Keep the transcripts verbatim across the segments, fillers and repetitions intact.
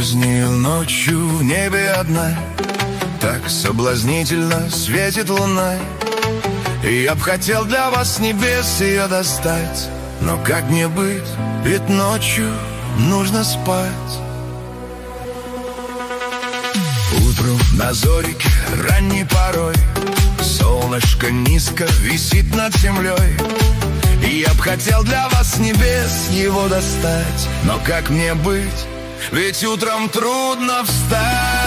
Позднею ночью в небе одна, так соблазнительно светит луна. И я б хотел для вас с небес ее достать, но как мне быть, ведь ночью нужно спать. Утром на зорике ранней порой солнышко низко висит над землей. И я б хотел для вас с небес его достать, но как мне быть, ведь утром трудно встать.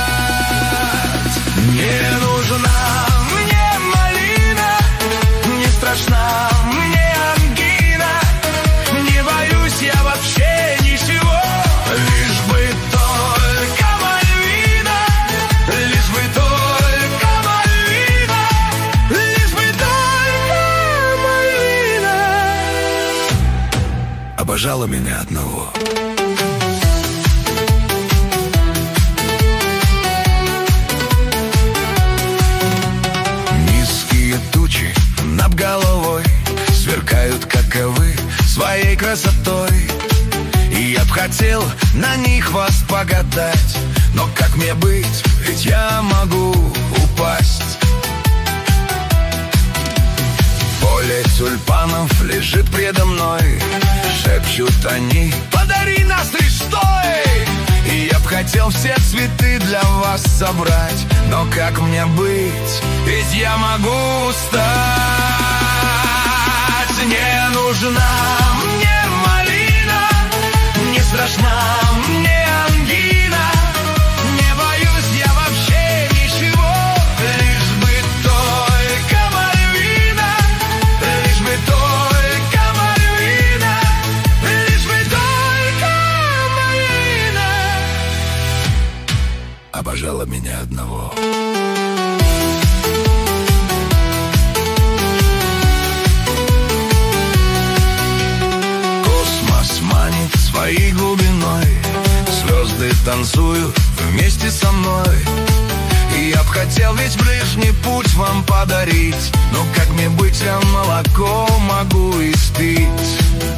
Не нужна мне малина, не страшна мне ангина, не боюсь я вообще ничего, лишь бы только мальвина, лишь бы только мальвина, лишь бы только мальвина обожала меня одного. Над головой сверкают, как и вы, своей красотой. И я б хотел на них вас погадать, но как мне быть, ведь я могу упасть. Поле тюльпанов лежит предо мной, шепчут они: подари нас лишь стой. И я б хотел все цветы для вас собрать, но как мне быть, ведь я могу устать. Не нужна мне малина, не страшна мне ангина, не боюсь я вообще ничего, лишь бы только мальвина, лишь бы только мальвина, лишь бы только мальвина обожала меня одного. Своей глубиной звезды танцуют вместе со мной. И я б хотел весь ближний путь вам подарить, но как мне быть, я молоко могу испить.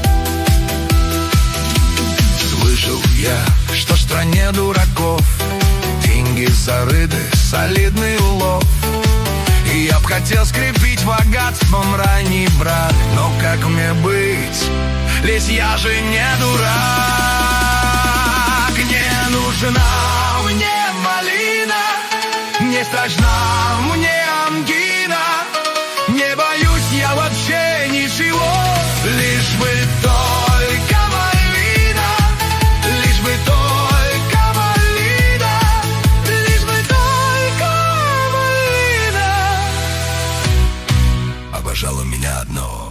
Слышал я, что в стране дураков деньги зарыты, солидный улов. И я б хотел скрепить богатством ранний брак, но как мне быть, ведь я же не дурак. Не нужна мне малина, не страшна мне ангина, не боюсь я вообще ничего, лишь бы только мальвина, лишь бы только малина, лишь бы только малина обожала меня одного.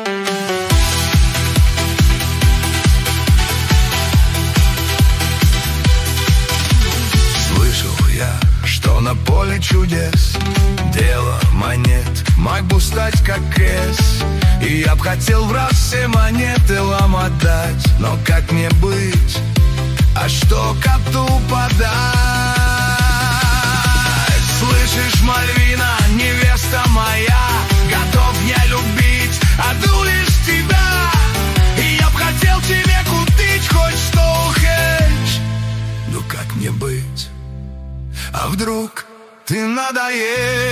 Что на поле чудес дело монет мог бы стать как Эс. И я б хотел в раз все монеты вам отдать, но как мне быть, а что коту подать? Слышишь, Мальвина, невеста моя, готов я любить одну лишь тебя. И я б хотел тебе купить хоть Стоунхендж, ну как мне быть? А вдруг ты надоешь?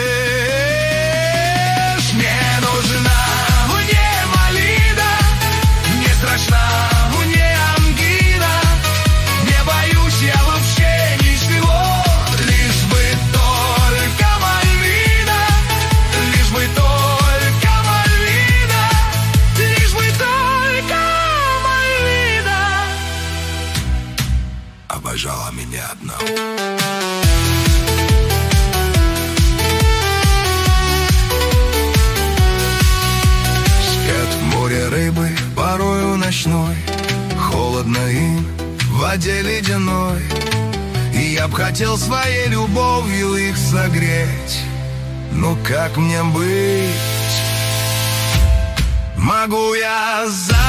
Не нужна мне малина, не страшна мне ангина, не боюсь я вообще ничего, лишь бы только мальвина, лишь бы только мальвина, лишь бы только мальвина обожала меня одного. Рыбы порою ночной, холодно им в воде ледяной. И я б хотел своей любовью их согреть, ну как мне быть? Могу я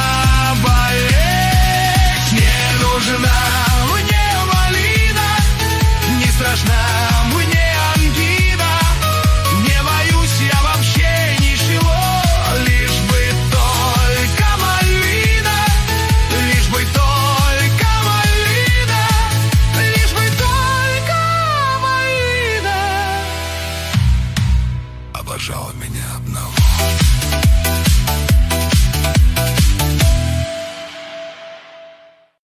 заболеть? Не нужна мне малина, не страшна мне ангина, не боюсь я вообще ничего, лишь бы только мальвина, лишь бы только мальвина, лишь одного.